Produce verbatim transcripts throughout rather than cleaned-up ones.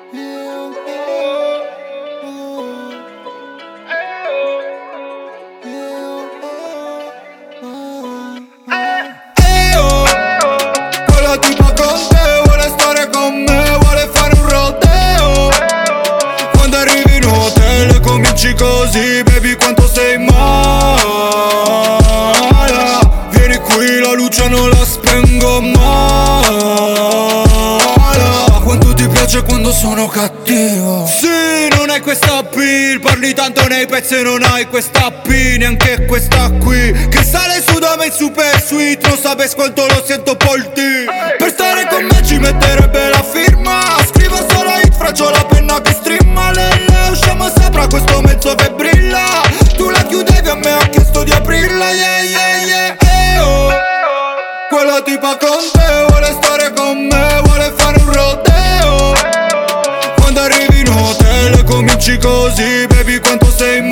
Quella tipa con te vuole stare con me, vuole fare un rodeo. Quando arrivi in hotel e cominci così, baby quanto sei mala. Vieni qui, la luce non la spengo mai. Quanto ti piace quando sono cattivo. Sì, non hai questa appeal, parli tanto nei pezzi e non hai questa appeal, neanche questa qui, che sale su da me in super sweet. Non sapessi quanto lo sento polti. Per stare con me ci metterebbe la firma. Scrivo solo hit, faccio la penna che strimma. Lelle, usciamo sopra questo mezzo che brilla. Tu la chiudevi, a me ha chiesto di aprirla. Yeah, yeah, yeah. Eh, oh. Quella tipa con te vuole stare con me, vuole fare un rodeo. Quando arrivi in hotel e cominci così, baby quanto sei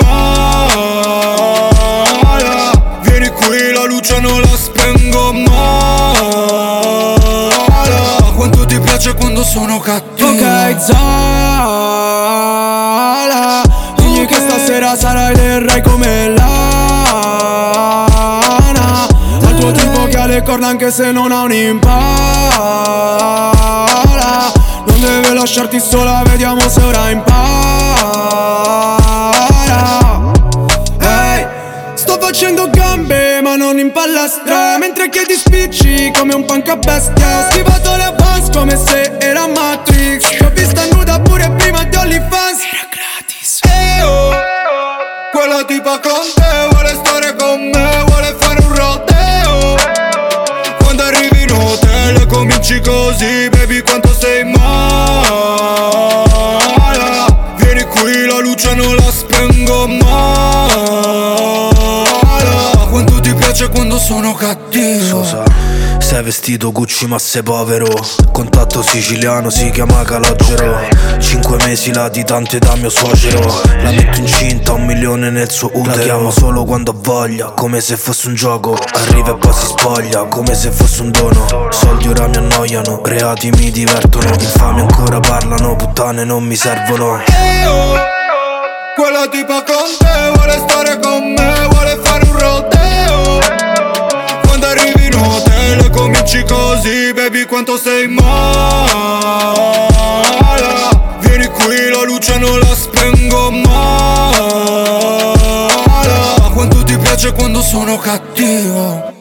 mala. Vieni qui, la luce non la spengo mai. Quanto ti piace quando sono cattivo. Ok Zala, digli che stasera sarai del re come Lana. Dal tuo tipo che ha le corna anche se non ha un'impala. Non deve lasciarti sola, vediamo se ora impara. Ehi, sto facendo gambe ma non in palestra, mentre chiedi spicci come un punk a bestia. Ho schivato le Vans come se era Matrix. Ti ho vista nuda pure prima di OnlyFans. Era gratis. Eh, oh. Quella tipa con te vuole stare con me, vuole fare un rodeo. Quando arrivi in hotel e cominci così, baby quanto sei mala. Vieni qui, la luce non la spengo mai. Quanto ti piace quando sono cattivo. Sosa, sei vestito Gucci ma sei povero. Contatto siciliano, si chiama Calogero. Cinque mesi latitante da mio suocero. La metto incinta, un milione nel suo utero. La chiamo solo quando ha voglia, come se fosse un gioco. Arriva e poi si spoglia, come se fosse un dono. Soldi ora mi annoiano, reati mi divertono. Infami ancora parlano, puttane non mi servono. Eh, oh. Quella tipa con te vuole stare con me, vuole fare un rodeo. Quando arrivi in hotel e cominci così, baby quanto sei mala. Vieni qui, la luce non la spengo mai. Quanto ti piace quando sono cattivo.